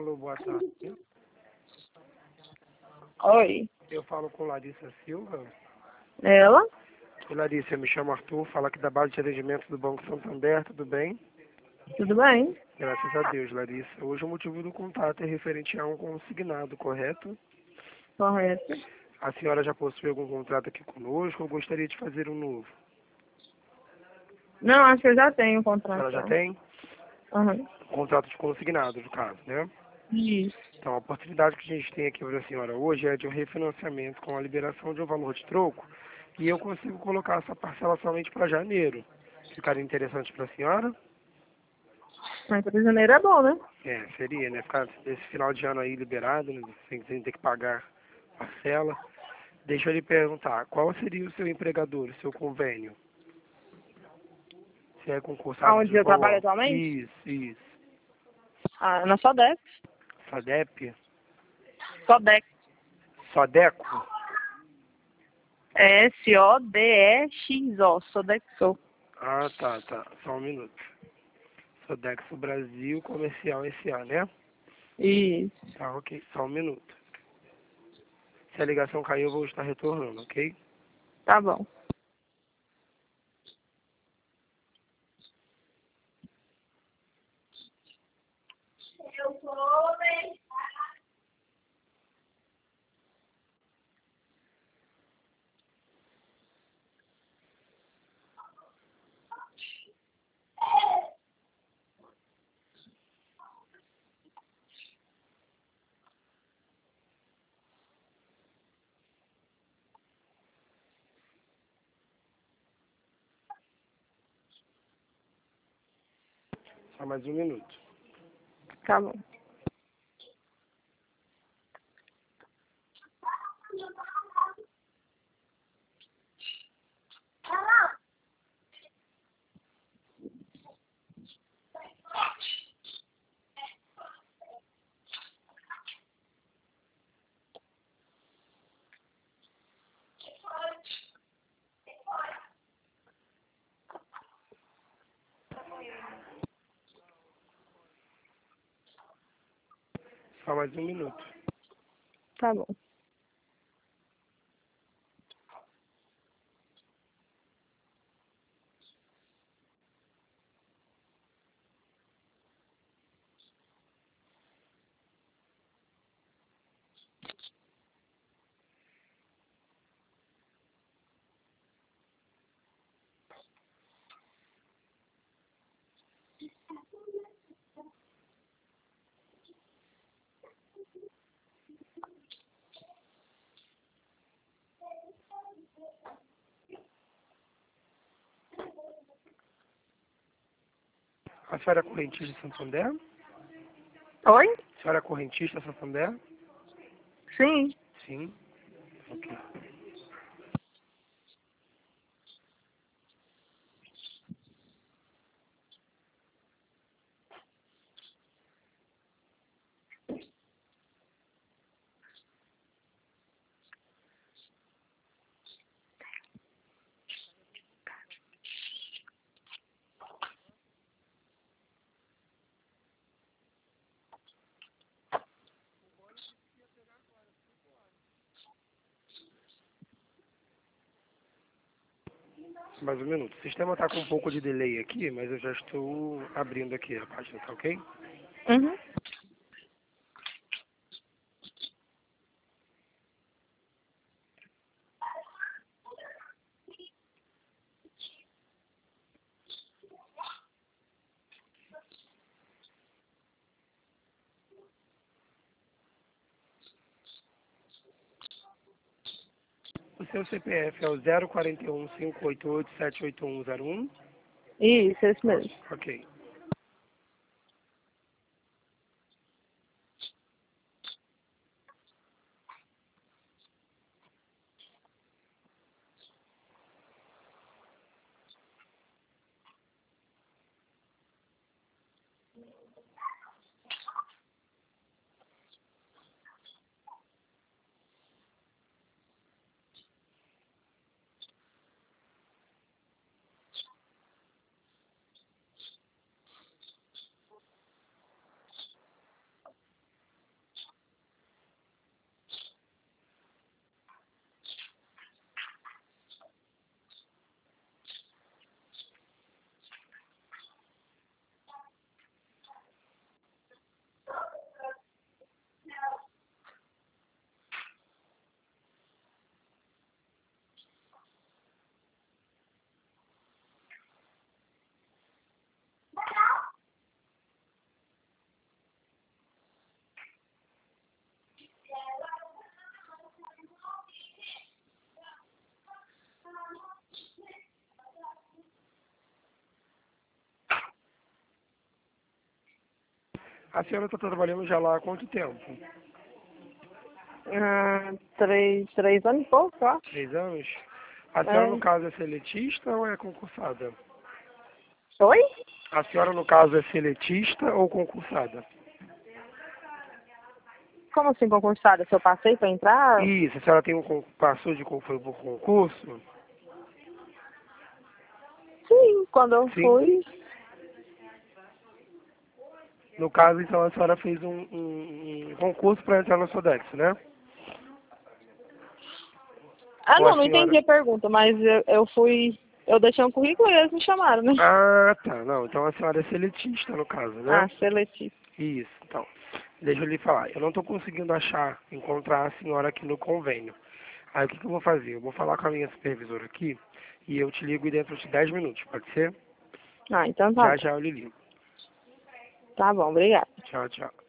Alô, boa tarde. Oi. Eu falo com Larissa Silva. Ela? E Larissa, eu me chamo Arthur, falo aqui da base de atendimento do Banco Santander, tudo bem? Tudo bem? Graças a Deus, Larissa. Hoje o motivo do contato é referente a um consignado, correto? Correto. A senhora já possui algum contrato aqui conosco ou gostaria de fazer um novo? Não, acho que eu já tenho o A contrato. senhora já tem? Aham. Contrato de consignado, no caso, né? Isso. Então, a oportunidade que a gente tem aqui para a senhora hoje é de um refinanciamento com a liberação de um valor de troco e eu consigo colocar essa parcela somente para janeiro. Ficaria interessante para a senhora? Mas para janeiro é bom, né? É, seria, né? Ficar esse final de ano aí liberado, né? Sem ter que pagar parcela. Deixa eu lhe perguntar, qual seria o seu empregador, o seu convênio? Se é concursado Aonde de eu trabalho qual? atualmente? Isso. Ah, na Sodex. SADEP? Sodex. SODECO? É SODEXO. Sodexo. Ah, tá. Só um minuto. Sodexo Brasil Comercial S.A., né? Isso. Tá, ok. Só um minuto. Se a ligação cair, eu vou estar retornando, ok? Tá bom. Só mais um minuto. Tá bom. Só mais um minuto. Tá bom. A senhora é correntista Santander? Oi? A senhora é correntista Santander? Sim. Sim. Ok. Mais um minuto. O sistema está com um pouco de delay aqui, mas eu já estou abrindo aqui a página, tá ok? Uhum. O seu CPF é o 041-588-78101? Isso, esse mesmo. Ok. A senhora está trabalhando já lá há quanto tempo? 3 anos e pouco, eu acho. 3 anos? A senhora, no É. caso, é seletista ou é concursada? Oi? A senhora, no caso, é seletista ou concursada? Como assim concursada? Se eu passei pra entrar? Isso, a senhora tem passou foi por concurso? Sim, quando eu Sim. fui. No caso, então, a senhora fez um concurso para entrar na Sodex, né? Ah, Ou a não senhora... entendi a pergunta, mas eu fui. Eu deixei um currículo e eles me chamaram, né? Ah, tá. Não, então a senhora é seletista, no caso, né? Ah, seletivo. Isso, então. Deixa eu lhe falar. Eu não estou conseguindo encontrar a senhora aqui no convênio. Aí o que eu vou fazer? Eu vou falar com a minha supervisora aqui e eu te ligo dentro de 10 minutos, pode ser? Ah, então tá Já bom. já eu lhe ligo. Tá bom, obrigada. Tchau, tchau.